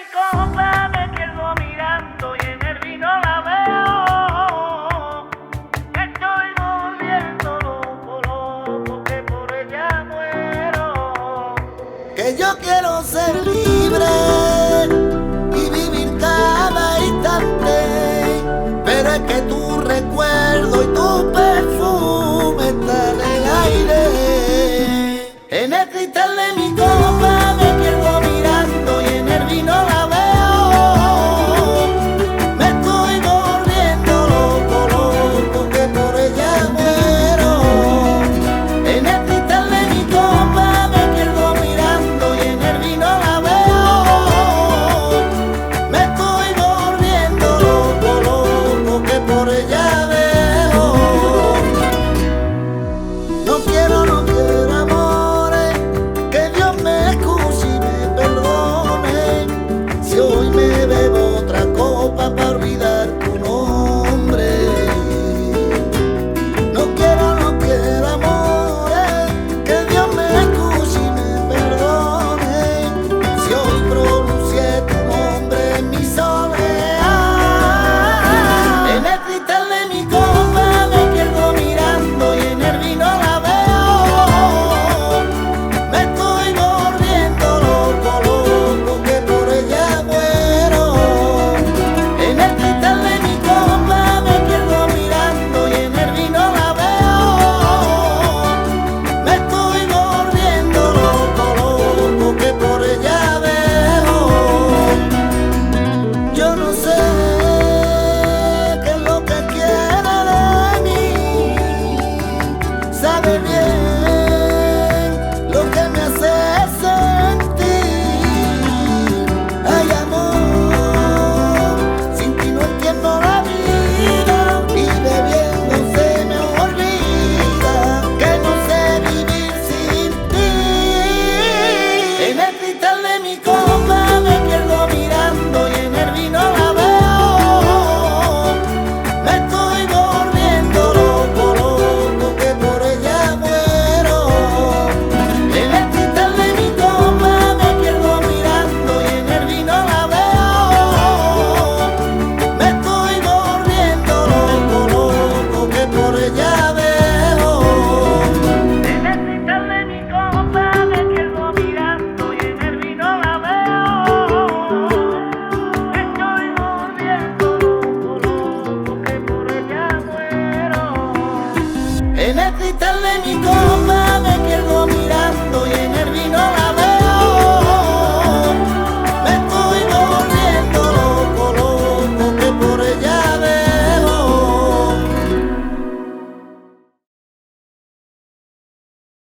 copa me quedo mirando y en el vino la veo. Estoy volviendo loco, loco, que por ella muero. Que yo quiero ser libre y vivir cada instante, pero es que tu recuerdo y tu perfume están en el aire, en el cristal de mi